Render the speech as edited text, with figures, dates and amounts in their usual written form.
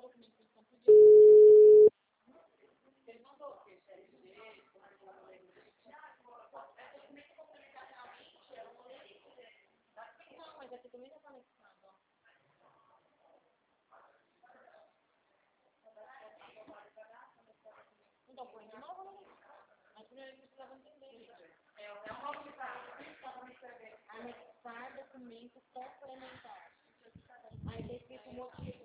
Então, põe de novo, né? Mas primeiro ele precisava entender. Anexar documento complementar. Aí tá escrito o motivo.